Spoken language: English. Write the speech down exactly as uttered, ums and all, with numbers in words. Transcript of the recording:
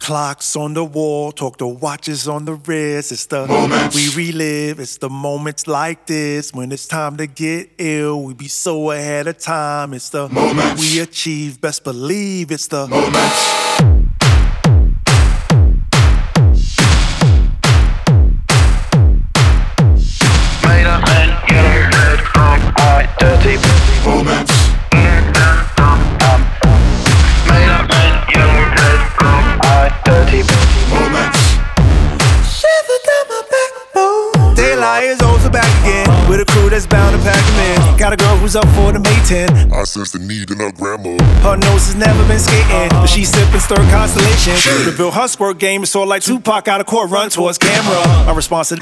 clocks on the wall, talk to watches on the wrist. It's the moments we relive. It's the moments like this when it's time to get ill. We be so ahead of time. It's the moments we achieve. Best believe it's the moments. Made up and yellow, red, black, white, dirty moments. Made up and yellow, red, black, white, dirty moments. Shiver down my backbone. Daylight is also back again with a crew that's bound to pack them in. Got a girl who's up for the May tenth. I sense the need in her grandma. Her nose has never been skating, but she sipping stir constellation. Reveal her squirt game is sort of like Tupac out of court, run towards camera. My response to